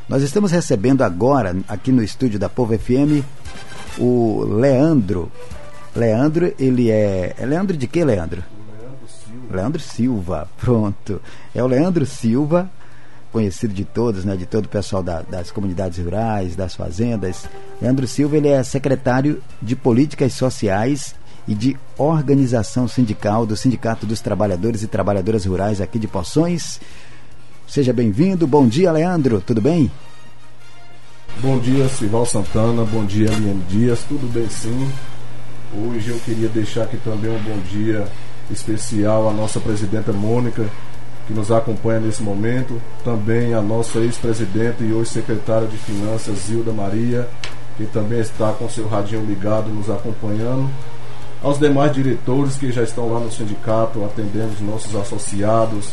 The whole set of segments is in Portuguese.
Nós estamos recebendo agora, aqui no estúdio da Povo FM, o Leandro. Leandro, ele é Leandro de quê, Leandro? Leandro Silva, pronto. É o Leandro Silva, conhecido de todos, né, de todo o pessoal das comunidades rurais, das fazendas. Leandro Silva, ele é secretário de Políticas Sociais e de Organização Sindical do Sindicato dos Trabalhadores e Trabalhadoras Rurais aqui de Poções. Seja bem-vindo. Bom dia, Leandro. Tudo bem? Bom dia, Sival Santana. Bom dia, Eliane Dias. Tudo bem, sim. Hoje eu queria deixar aqui também um bom dia especial à nossa presidenta Mônica, que nos acompanha nesse momento. Também a nossa ex-presidenta e hoje secretária de Finanças, Zilda Maria, que também está com seu radinho ligado nos acompanhando. Aos demais diretores que já estão lá no sindicato atendendo os nossos associados.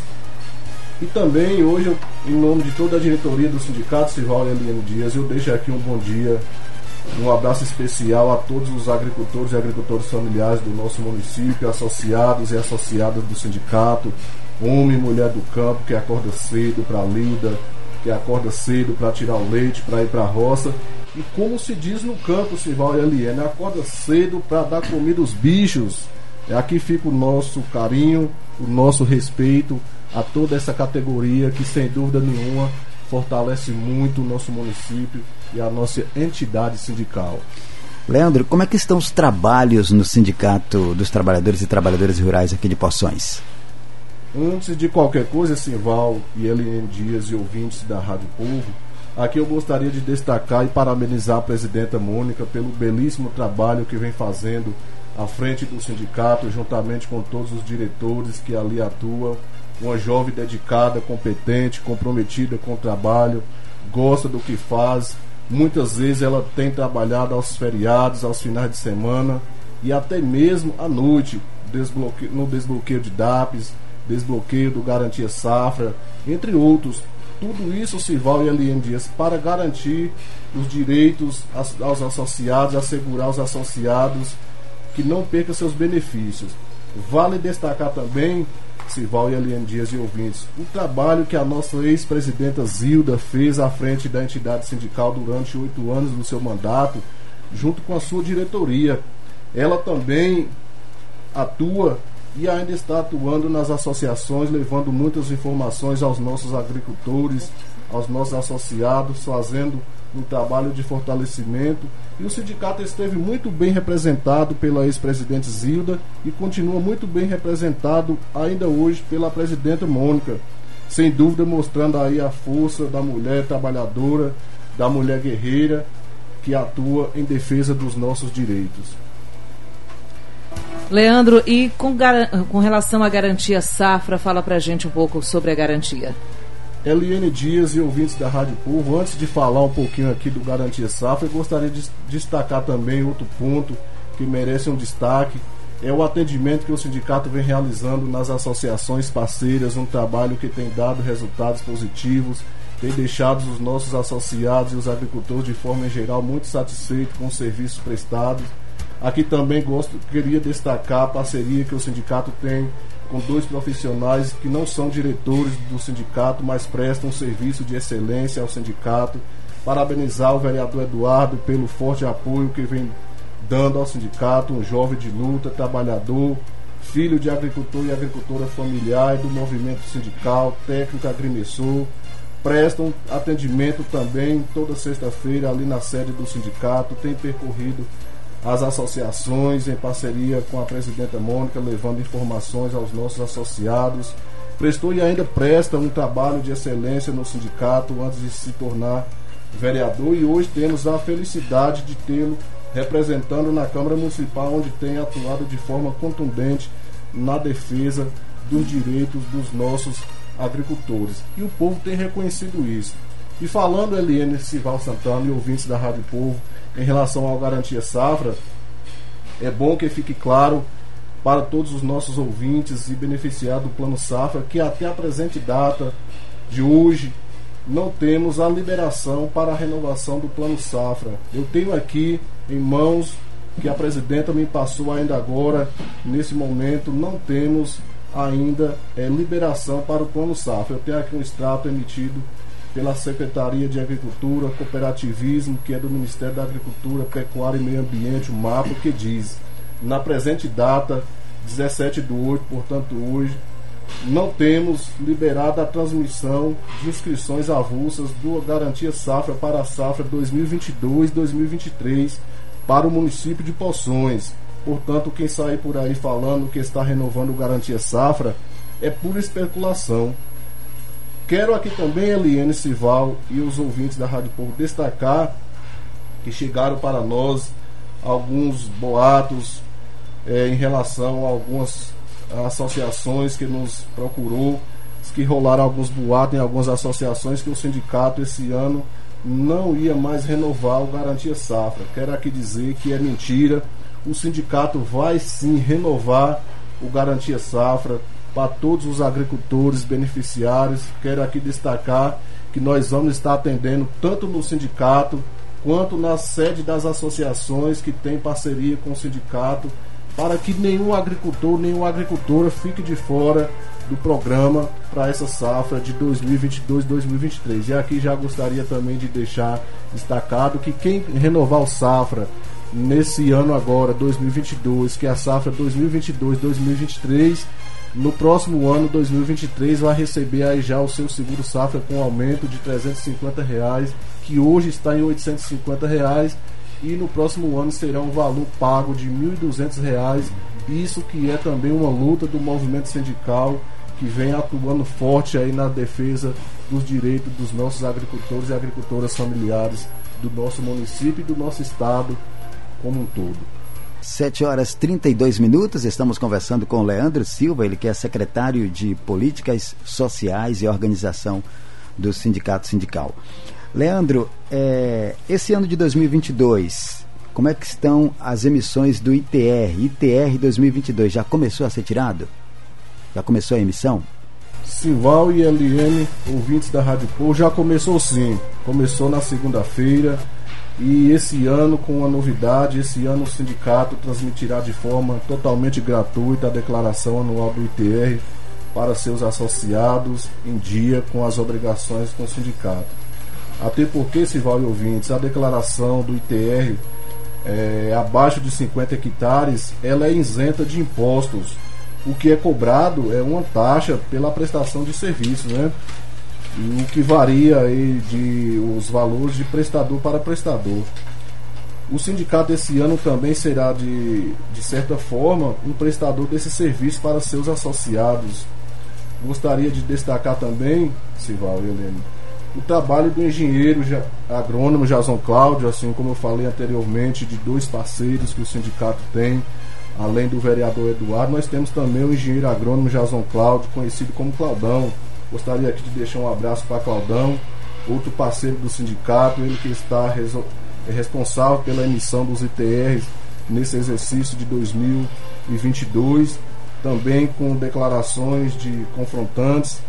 E também hoje, em nome de toda a diretoria do sindicato, Sival e Eliane Dias, eu deixo aqui um bom dia, um abraço especial a todos os agricultores e agricultores familiares do nosso município, associados e associadas do sindicato, homem e mulher do campo que acorda cedo para a lida, que acorda cedo para tirar o leite, para ir para a roça. E como se diz no campo, Sival e Eliane, acorda cedo para dar comida aos bichos. Aqui fica o nosso carinho, o nosso respeito a toda essa categoria que, sem dúvida nenhuma, fortalece muito o nosso município e a nossa entidade sindical. Leandro, como é que estão os trabalhos no Sindicato dos Trabalhadores e Trabalhadoras Rurais aqui de Poções? Antes de qualquer coisa, Sival e Eliane Dias e ouvintes da Rádio Povo, aqui eu gostaria de destacar e parabenizar a presidenta Mônica pelo belíssimo trabalho que vem fazendo à frente do sindicato, juntamente com todos os diretores que ali atuam. Uma jovem dedicada, competente, comprometida com o trabalho, gosta do que faz. Muitas vezes ela tem trabalhado aos feriados, aos finais de semana e até mesmo à noite, no desbloqueio de DAPs, desbloqueio do Garantia Safra, entre outros. Tudo isso, Sival e Eliane Dias, para garantir os direitos aos associados, assegurar os associados que não percam seus benefícios. Vale destacar também, Sival e Eliane Dias e ouvintes, o trabalho que a nossa ex-presidenta Zilda fez à frente da entidade sindical durante 8 anos do seu mandato, junto com a sua diretoria. Ela também atua e ainda está atuando nas associações, levando muitas informações aos nossos agricultores, aos nossos associados, fazendo um trabalho de fortalecimento. E o sindicato esteve muito bem representado pela ex-presidente Zilda e continua muito bem representado ainda hoje pela presidenta Mônica, sem dúvida mostrando aí a força da mulher trabalhadora, da mulher guerreira que atua em defesa dos nossos direitos. Leandro, e com relação à Garantia Safra, fala pra gente um pouco sobre a garantia. Eliane Dias e ouvintes da Rádio Povo, antes de falar um pouquinho aqui do Garantia Safra, eu gostaria de destacar também outro ponto que merece um destaque, é o atendimento que o sindicato vem realizando nas associações parceiras, um trabalho que tem dado resultados positivos, tem deixado os nossos associados e os agricultores de forma em geral muito satisfeitos com os serviços prestados. Aqui também queria destacar a parceria que o sindicato tem com 2 profissionais que não são diretores do sindicato, mas prestam um serviço de excelência ao sindicato. Parabenizar o vereador Eduardo pelo forte apoio que vem dando ao sindicato, um jovem de luta, trabalhador, filho de agricultor e agricultora familiar e do movimento sindical, técnico agrimensor. Prestam atendimento também toda sexta-feira ali na sede do sindicato, tem percorrido as associações em parceria com a presidenta Mônica, levando informações aos nossos associados. Prestou e ainda presta um trabalho de excelência no sindicato antes de se tornar vereador, e hoje temos a felicidade de tê-lo representando na Câmara Municipal, onde tem atuado de forma contundente na defesa dos direitos dos nossos agricultores, e o povo tem reconhecido isso. E falando, Eliane, Sival Santana e ouvintes da Rádio Povo, em relação ao Garantia Safra, é bom que fique claro para todos os nossos ouvintes e beneficiados do Plano Safra que até a presente data de hoje não temos a liberação para a renovação do Plano Safra. Eu tenho aqui em mãos, que a presidenta me passou ainda agora, nesse momento, não temos ainda liberação para o Plano Safra. Eu tenho aqui um extrato emitido pela Secretaria de Agricultura, Cooperativismo, que é do Ministério da Agricultura, Pecuária e Meio Ambiente, o MAPA, que diz: na presente data, 17/8, portanto hoje, não temos liberado a transmissão de inscrições avulsas do Garantia Safra para a safra 2022-2023 para o município de Poções. Portanto, quem sair por aí falando que está renovando o Garantia Safra é pura especulação. Quero aqui também, Eliane, Sival e os ouvintes da Rádio Povo, destacar que chegaram para nós alguns boatos em relação a algumas associações que nos procurou, que rolaram alguns boatos em algumas associações que o sindicato esse ano não ia mais renovar o Garantia Safra. Quero aqui dizer que é mentira. O sindicato vai sim renovar o Garantia Safra para todos os agricultores beneficiários. Quero aqui destacar que nós vamos estar atendendo tanto no sindicato quanto na sede das associações que tem parceria com o sindicato, para que nenhum agricultor, nenhuma agricultora fique de fora do programa para essa safra de 2022-2023. E aqui já gostaria também de deixar destacado que quem renovar o safra nesse ano agora, 2022, que é a safra 2022-2023, no próximo ano, 2023, vai receber aí já o seu seguro safra com aumento de R$350, que hoje está em R$850, e no próximo ano será um valor pago de R$1.200. Isso que é também uma luta do movimento sindical, que vem atuando forte aí na defesa dos direitos dos nossos agricultores e agricultoras familiares do nosso município e do nosso estado como um todo. 7h32, estamos conversando com o Leandro Silva, ele que é secretário de Políticas Sociais e Organização do Sindicato Sindical. Leandro, esse ano de 2022, como é que estão as emissões do ITR 2022? Já começou a ser tirado? Já começou a emissão? Sival e Eliane, ouvintes da Rádio Povo, já começou sim. Começou na segunda-feira. E esse ano, com uma novidade, esse ano o sindicato transmitirá de forma totalmente gratuita a declaração anual do ITR para seus associados em dia com as obrigações com o sindicato. Até porque, Sival e ouvintes, a declaração do ITR abaixo de 50 hectares, ela é isenta de impostos. O que é cobrado é uma taxa pela prestação de serviço, né? O que varia aí os valores de prestador para prestador. O sindicato esse ano também será, de certa forma, um prestador desse serviço para seus associados. Gostaria de destacar também, Sival e Helene, o trabalho do engenheiro agrônomo Jason Cláudio, assim como eu falei anteriormente, de dois parceiros que o sindicato tem, além do vereador Eduardo. Nós temos também o engenheiro agrônomo Jason Cláudio, conhecido como Claudão. Gostaria aqui de deixar um abraço para Claudão, outro parceiro do sindicato, ele que está responsável pela emissão dos ITRs nesse exercício de 2022, também com declarações de confrontantes,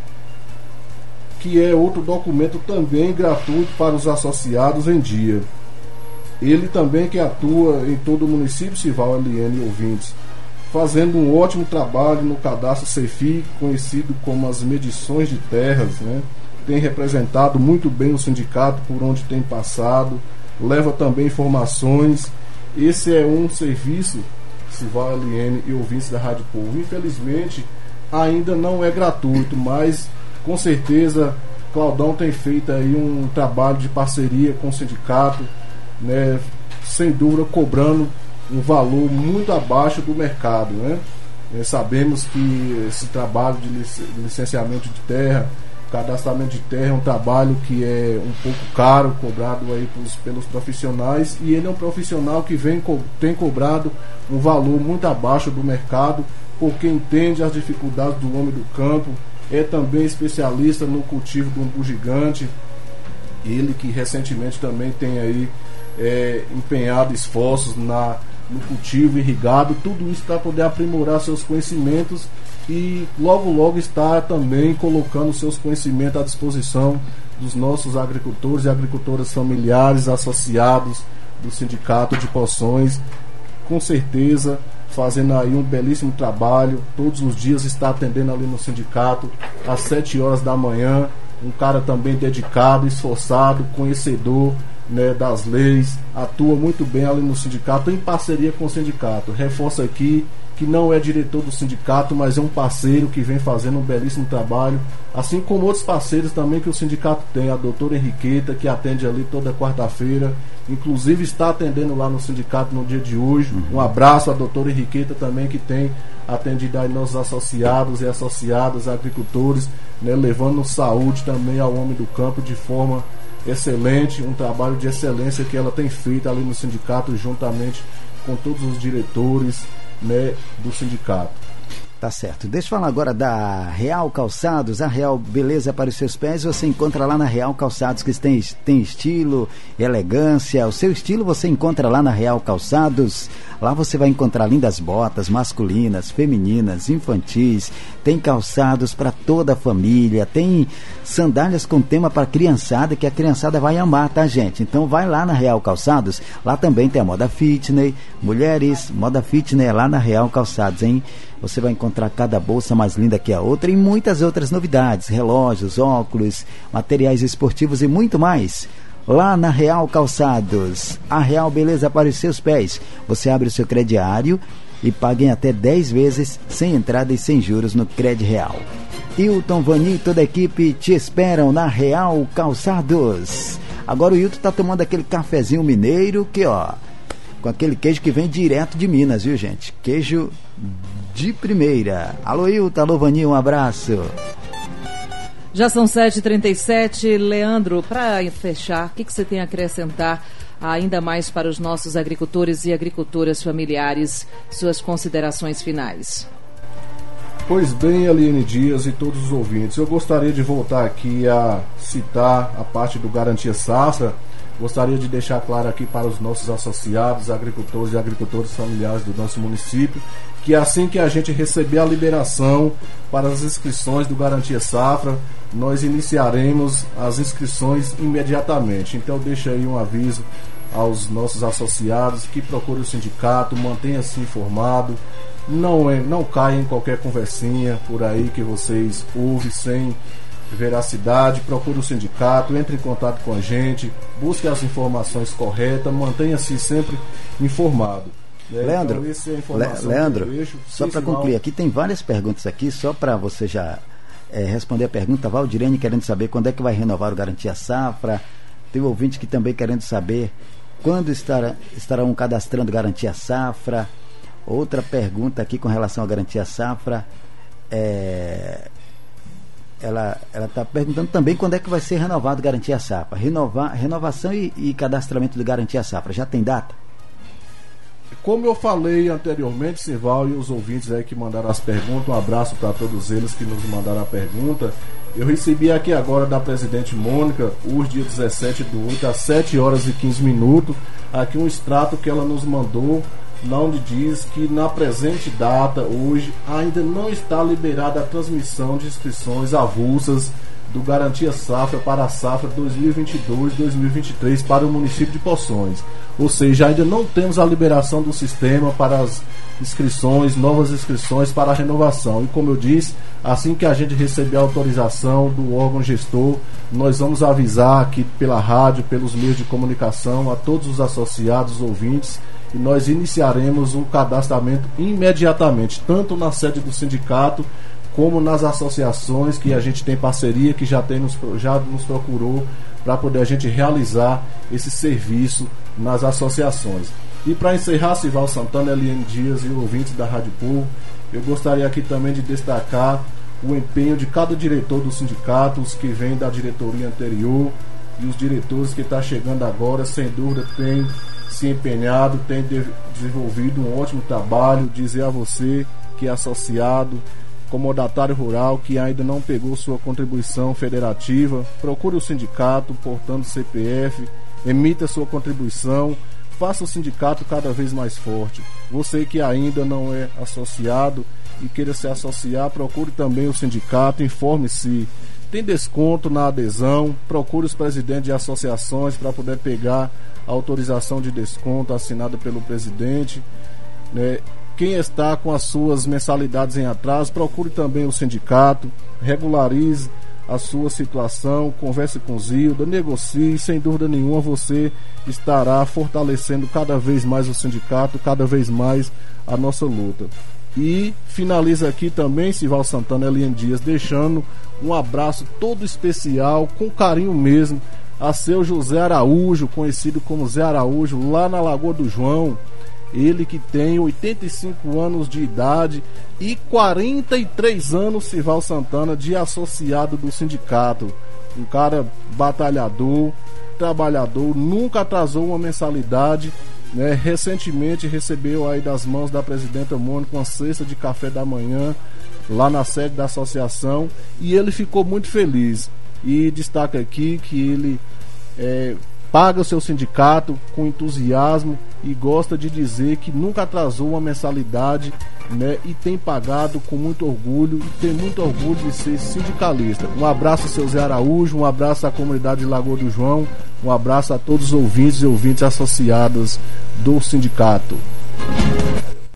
que é outro documento também gratuito para os associados em dia. Ele também que atua em todo o município, Sival, Eliane e ouvintes, fazendo um ótimo trabalho no cadastro CEFI, conhecido como as medições de terras, né? Tem representado muito bem o sindicato por onde tem passado, leva também informações. Esse é um serviço, Sival, Eliane e ouvintes da Rádio Povo. Infelizmente, ainda não é gratuito, mas com certeza Claudão tem feito aí um trabalho de parceria com o sindicato, né? Sem dúvida cobrando um valor muito abaixo do mercado, né? Sabemos que esse trabalho de licenciamento de terra, cadastramento de terra, é um trabalho que é um pouco caro, cobrado aí pelos profissionais, e ele é um profissional que tem cobrado um valor muito abaixo do mercado, porque entende as dificuldades do homem do campo, é também especialista no cultivo do umbu gigante, ele que recentemente também tem aí empenhado esforços no cultivo irrigado, tudo isso para poder aprimorar seus conhecimentos e logo está também colocando seus conhecimentos à disposição dos nossos agricultores e agricultoras familiares associados do Sindicato de Poções, com certeza fazendo aí um belíssimo trabalho. Todos os dias está atendendo ali no sindicato às 7 horas da manhã, um cara também dedicado, esforçado, conhecedor, né, das leis, atua muito bem ali no sindicato, em parceria com o sindicato. Reforço aqui que não é diretor do sindicato, mas é um parceiro que vem fazendo um belíssimo trabalho, assim como outros parceiros também que o sindicato tem, a doutora Henriqueta, que atende ali toda quarta-feira, inclusive está atendendo lá no sindicato no dia de hoje. Um abraço à doutora Henriqueta também, que tem atendido aí nossos associados e associadas, agricultores, né, levando saúde também ao homem do campo de forma excelente, um trabalho de excelência que ela tem feito ali no sindicato, juntamente com todos os diretores, né, do sindicato. Tá certo. Deixa eu falar agora da Real Calçados, a Real Beleza para os seus pés. Você encontra lá na Real Calçados, que tem estilo, elegância. O seu estilo você encontra lá na Real Calçados. Lá você vai encontrar lindas botas masculinas, femininas, infantis. Tem calçados para toda a família. Tem sandálias com tema para criançada, que a criançada vai amar, tá, gente? Então vai lá na Real Calçados. Lá também tem a moda fitness, mulheres, moda fitness lá na Real Calçados, hein? Você vai encontrar cada bolsa mais linda que a outra e muitas outras novidades, relógios, óculos, materiais esportivos e muito mais. Lá na Real Calçados, a Real Beleza para os seus pés. Você abre o seu crediário e paga em até 10 vezes, sem entrada e sem juros no Cred Real. Hilton, Vani e toda a equipe te esperam na Real Calçados. Agora o Hilton está tomando aquele cafezinho mineiro que, ó, com aquele queijo que vem direto de Minas, viu, gente? Queijo de primeira. Alô, Hilton, alô, Vani, um abraço. Já são 7h37. Leandro, para fechar, o que você tem a acrescentar ainda mais para os nossos agricultores e agricultoras familiares? Suas considerações finais. Pois bem, Eliane Dias e todos os ouvintes, eu gostaria de voltar aqui a citar a parte do Garantia Safra. Gostaria de deixar claro aqui para os nossos associados, agricultores e agricultoras familiares do nosso município, que assim que a gente receber a liberação para as inscrições do Garantia Safra, nós iniciaremos as inscrições imediatamente. Então deixa aí um aviso aos nossos associados que procurem o sindicato, mantenha-se informado, não caia em qualquer conversinha por aí que vocês ouvem sem veracidade. Procure o sindicato, entre em contato com a gente, busque as informações corretas, mantenha-se sempre informado. Leandro, então, Leandro, só para concluir aqui, tem várias perguntas aqui, só para você já responder a pergunta. Valdirene querendo saber quando é que vai renovar o Garantia Safra. Tem um ouvinte que também querendo saber quando estarão cadastrando Garantia Safra. Outra pergunta aqui com relação à Garantia Safra, ela está perguntando também quando é que vai ser renovado Garantia Safra. Renovação e cadastramento do Garantia Safra, já tem data? Como eu falei anteriormente, Simval, e os ouvintes aí que mandaram as perguntas, um abraço para todos eles que nos mandaram a pergunta. Eu recebi aqui agora da presidente Mônica, hoje dia 17/8, às 7h15, aqui um extrato que ela nos mandou, onde diz que na presente data, hoje, ainda não está liberada a transmissão de inscrições avulsas do Garantia Safra para a safra 2022-2023 para o município de Poções. Ou seja, ainda não temos a liberação do sistema para as inscrições, novas inscrições para a renovação. E como eu disse, assim que a gente receber a autorização do órgão gestor, nós vamos avisar aqui pela rádio, pelos meios de comunicação, a todos os associados, ouvintes, e nós iniciaremos o cadastramento imediatamente, tanto na sede do sindicato, como nas associações que a gente tem parceria, que já nos procurou para poder a gente realizar esse serviço nas associações. E para encerrar, Sival Santana, Eliane Dias e ouvintes da Rádio Povo, eu gostaria aqui também de destacar o empenho de cada diretor do sindicato, os que vêm da diretoria anterior e os diretores que estão chegando agora, sem dúvida tem se empenhado, tem desenvolvido um ótimo trabalho. Dizer a você que é associado, comodatário rural, que ainda não pegou sua contribuição federativa, procure o sindicato, portando CPF, emita sua contribuição, faça o sindicato cada vez mais forte. Você que ainda não é associado e queira se associar, procure também o sindicato, informe-se. Tem desconto na adesão, procure os presidentes de associações para poder pegar a autorização de desconto assinada pelo presidente, né? Quem está com as suas mensalidades em atraso, procure também o sindicato, regularize a sua situação, converse com Zilda, negocie, sem dúvida nenhuma você estará fortalecendo cada vez mais o sindicato, cada vez mais a nossa luta. E finaliza aqui também, Sival Santana, Eliane Dias, deixando um abraço todo especial, com carinho mesmo, a seu José Araújo, conhecido como Zé Araújo, lá na Lagoa do João. Ele que tem 85 anos de idade e 43 anos, Sival Santana, de associado do sindicato. Um cara batalhador, trabalhador, nunca atrasou uma mensalidade, né? Recentemente recebeu aí das mãos da presidenta Mônica uma cesta de café da manhã lá na sede da associação, e ele ficou muito feliz. E destaca aqui que ele paga o seu sindicato com entusiasmo e gosta de dizer que nunca atrasou uma mensalidade, né, e tem pagado com muito orgulho, e tem muito orgulho de ser sindicalista. Um abraço ao seu Zé Araújo, um abraço à comunidade de Lagoa do João, um abraço a todos os ouvintes e ouvintes associados do sindicato.